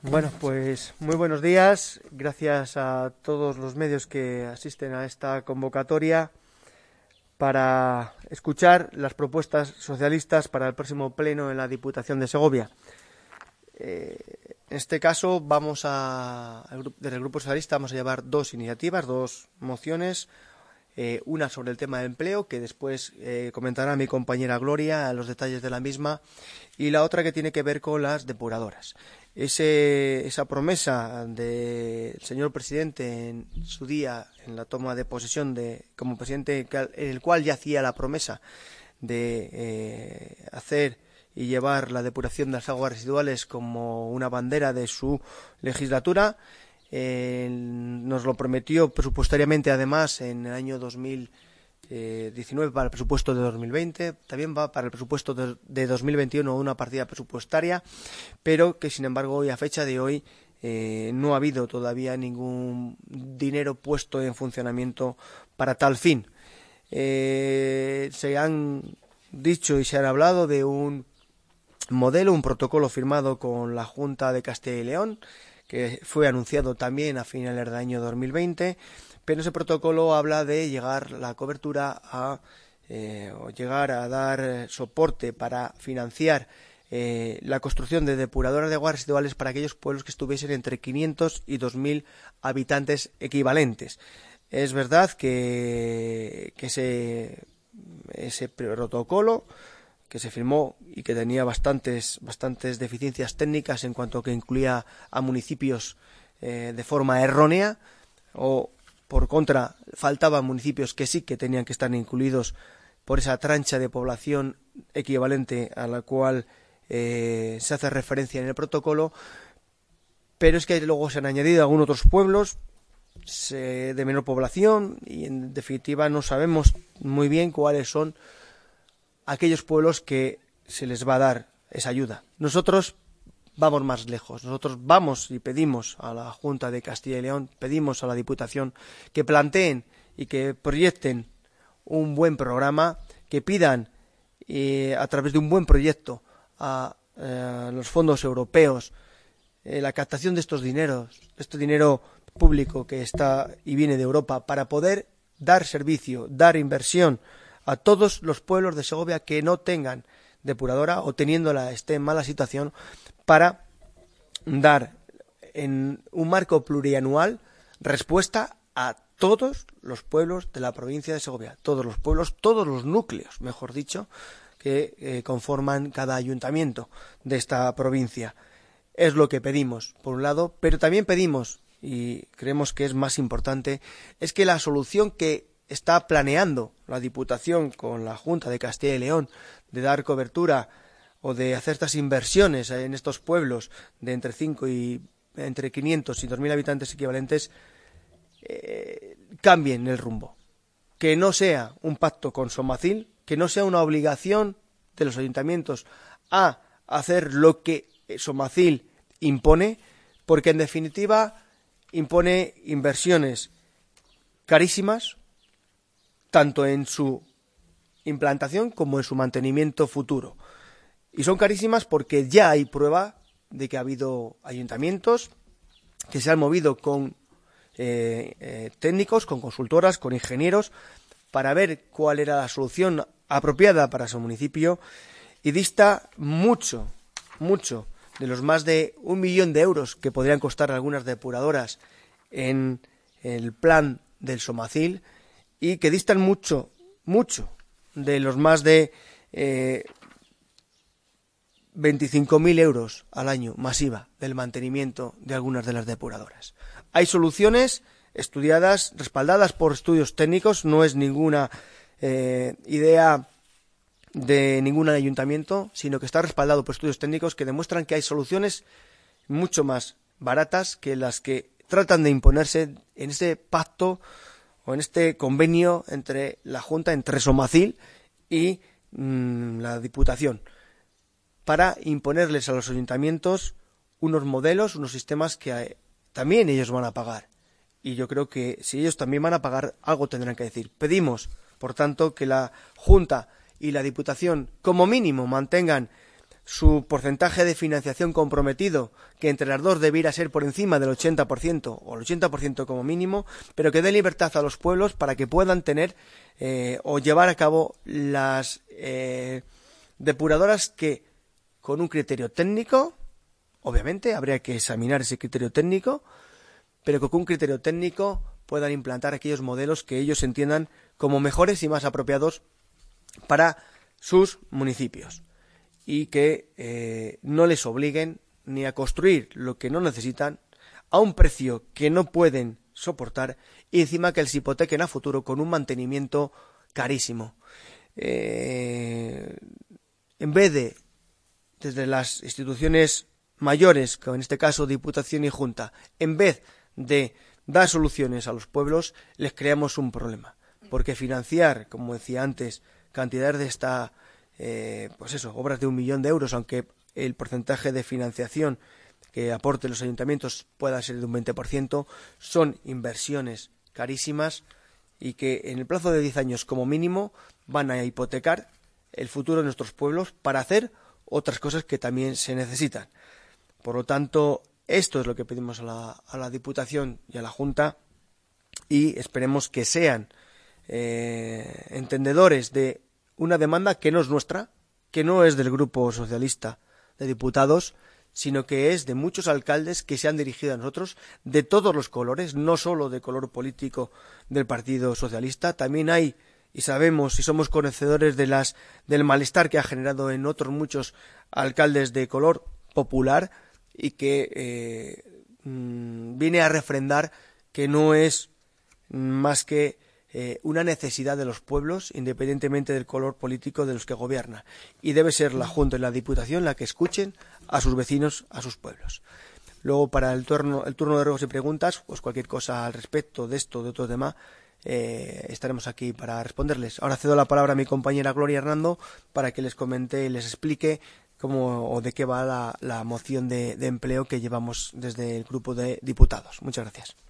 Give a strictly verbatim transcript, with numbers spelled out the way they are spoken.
Bueno, pues muy buenos días. Gracias a todos los medios que asisten a esta convocatoria para escuchar las propuestas socialistas para el próximo pleno en la Diputación de Segovia. Eh, en este caso, vamos a, desde el Grupo Socialista vamos a llevar dos iniciativas, dos mociones. Eh, una sobre el tema del empleo, que después eh, comentará mi compañera Gloria los detalles de la misma, y la otra que tiene que ver con las depuradoras. Ese, esa promesa del señor presidente en su día, en la toma de posesión de, como presidente, en el cual ya hacía la promesa de eh, hacer y llevar la depuración de las aguas residuales como una bandera de su legislatura. Eh, nos lo prometió presupuestariamente, además, en el año dos mil diecinueve para el presupuesto de dos mil veinte. También va para el presupuesto de, de dos mil veintiuno una partida presupuestaria, pero que, sin embargo, hoy, a fecha de hoy, eh, no ha habido todavía ningún dinero puesto en funcionamiento para tal fin. Eh, se han dicho y se han hablado de un modelo, un protocolo firmado con la Junta de Castilla y León, que fue anunciado también a finales del año dos mil veinte, pero ese protocolo habla de llegar la cobertura a eh, o llegar a dar soporte para financiar eh, la construcción de depuradoras de aguas residuales para aquellos pueblos que estuviesen entre quinientos y dos mil habitantes equivalentes. Es verdad que, que ese, ese protocolo que se firmó y que tenía bastantes, bastantes deficiencias técnicas en cuanto a que incluía a municipios eh, de forma errónea, o por contra faltaban municipios que sí que tenían que estar incluidos por esa trancha de población equivalente a la cual eh, se hace referencia en el protocolo, pero es que luego se han añadido algunos otros pueblos se, de menor población y en definitiva no sabemos muy bien cuáles son aquellos pueblos que se les va a dar esa ayuda. Nosotros vamos más lejos. Nosotros vamos y pedimos a la Junta de Castilla y León, pedimos a la Diputación que planteen y que proyecten un buen programa, que pidan eh, a través de un buen proyecto a eh, los fondos europeos eh, la captación de estos dineros, este dinero público que está y viene de Europa, para poder dar servicio, dar inversión a todos los pueblos de Segovia que no tengan depuradora o teniéndola esté en mala situación, para dar en un marco plurianual respuesta a todos los pueblos de la provincia de Segovia, todos los pueblos, todos los núcleos, mejor dicho, que eh, conforman cada ayuntamiento de esta provincia. Es lo que pedimos, por un lado, pero también pedimos, y creemos que es más importante, es que la solución que está planeando la Diputación con la Junta de Castilla y León de dar cobertura o de hacer estas inversiones en estos pueblos de entre cinco y entre quinientos y dos mil habitantes equivalentes eh, cambien el rumbo, que no sea un pacto con Somacil, que no sea una obligación de los ayuntamientos a hacer lo que Somacil impone, porque en definitiva impone inversiones carísimas, tanto en su implantación como en su mantenimiento futuro. Y son carísimas porque ya hay prueba de que ha habido ayuntamientos que se han movido con eh, eh, técnicos, con consultoras, con ingenieros, para ver cuál era la solución apropiada para su municipio, y dista mucho, mucho de los más de un millón de euros que podrían costar algunas depuradoras en el plan del Somacil, y que distan mucho, mucho de los más de eh, veinticinco mil euros al año masiva del mantenimiento de algunas de las depuradoras. Hay soluciones estudiadas, respaldadas por estudios técnicos, no es ninguna eh, idea de ningún ayuntamiento, sino que está respaldado por estudios técnicos que demuestran que hay soluciones mucho más baratas que las que tratan de imponerse en ese pacto o en este convenio entre la Junta, entre Somacil y mmm, la Diputación, para imponerles a los ayuntamientos unos modelos, unos sistemas que eh, también ellos van a pagar. Y yo creo que si ellos también van a pagar, algo tendrán que decir. Pedimos, por tanto, que la Junta y la Diputación, como mínimo, mantengan su porcentaje de financiación comprometido, que entre las dos debiera ser por encima del ochenta por ciento o el ochenta por ciento como mínimo, pero que dé libertad a los pueblos para que puedan tener eh, o llevar a cabo las eh, depuradoras que, con un criterio técnico, obviamente habría que examinar ese criterio técnico, pero que con un criterio técnico puedan implantar aquellos modelos que ellos entiendan como mejores y más apropiados para sus municipios, y que eh, no les obliguen ni a construir lo que no necesitan a un precio que no pueden soportar, y encima que les hipotequen a futuro con un mantenimiento carísimo. Eh, en vez de, desde las instituciones mayores, como en este caso Diputación y Junta, en vez de dar soluciones a los pueblos, les creamos un problema. Porque financiar, como decía antes, cantidades de esta Eh, pues eso, obras de un millón de euros, aunque el porcentaje de financiación que aporten los ayuntamientos pueda ser de un veinte por ciento, son inversiones carísimas y que en el plazo de diez años como mínimo van a hipotecar el futuro de nuestros pueblos para hacer otras cosas que también se necesitan. Por lo tanto, esto es lo que pedimos a la, a la Diputación y a la Junta, y esperemos que sean eh, entendedores de una demanda que no es nuestra, que no es del Grupo Socialista de Diputados, sino que es de muchos alcaldes que se han dirigido a nosotros, de todos los colores, no solo de color político del Partido Socialista. También hay, y sabemos y somos conocedores de las del malestar que ha generado en otros muchos alcaldes de color popular, y que eh, mmm, viene a refrendar que no es más que Eh, una necesidad de los pueblos, independientemente del color político de los que gobiernan, y debe ser la Junta y la Diputación la que escuchen a sus vecinos, a sus pueblos. Luego, para el turno, el turno de ruegos y preguntas, pues cualquier cosa al respecto de esto, de otro tema, eh, estaremos aquí para responderles. Ahora cedo la palabra a mi compañera Gloria Hernando para que les comente y les explique cómo o de qué va la, la moción de, de empleo que llevamos desde el grupo de diputados. Muchas gracias.